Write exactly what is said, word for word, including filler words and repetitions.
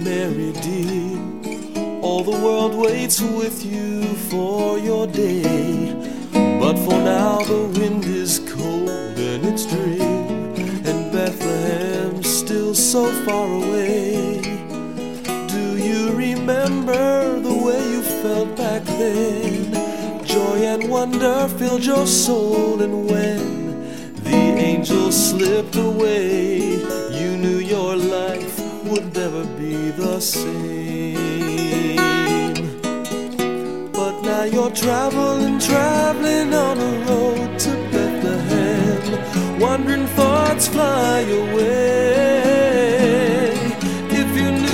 Mary dear, all the world waits with you for your day. But for now the wind is cold and it's drear, and Bethlehem's still so far away. Do you remember the way you felt back then? Joy and wonder filled your soul, and when the angel slipped away, you knew your life would never be the same. But now you're traveling, traveling on a road to Bethlehem. Wandering thoughts fly away.